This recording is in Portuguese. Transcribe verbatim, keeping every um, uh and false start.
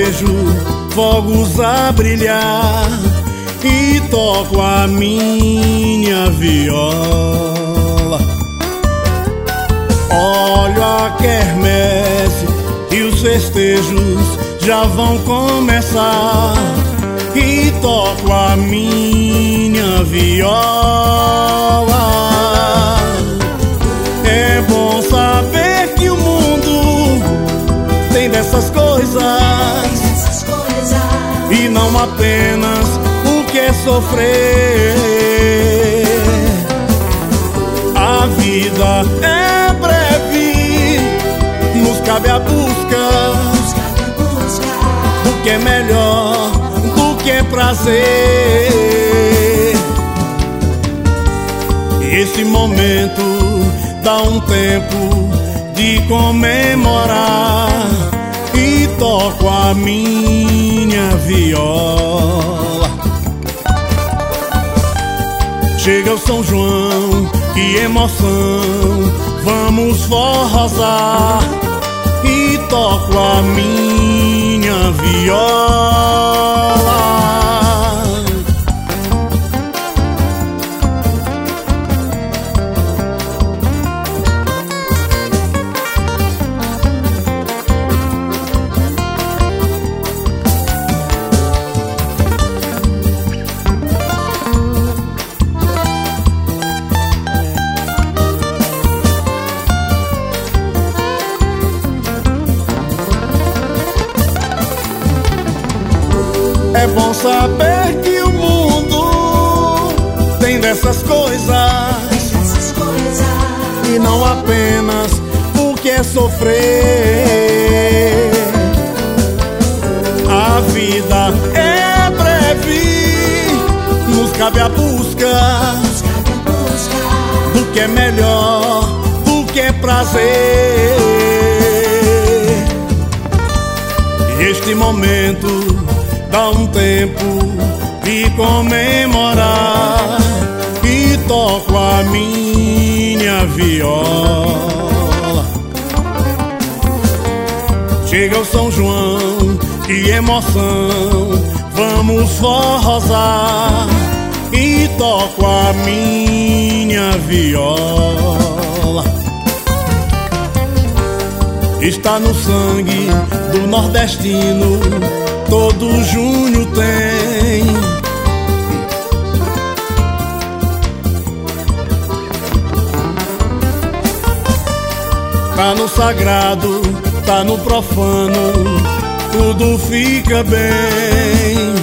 vejo fogos a brilhar e toco a minha viola. Olho a quermesse e os festejos já vão começar e toco a minha viola. É bom saber que o mundo tem dessas coisas e não apenas o que é sofrer. A vida é breve, nos cabe a busca do que é melhor, do que é prazer. E esse momento dá um tempo de comemorar e toco a minha viola. Chega o São João, que emoção, vamos forrosar e toco a minha viola. É bom saber que o mundo tem dessas coisas e não apenas o que é sofrer. A vida é breve, nos cabe a busca do que é melhor, do que é prazer. E este momento dá um tempo de comemorar e toco a minha viola. Chega o São João, que emoção, vamos forrosar e toco a minha viola. Está no sangue do nordestino, todo junho tem. Tá no sagrado, tá no profano, tudo fica bem.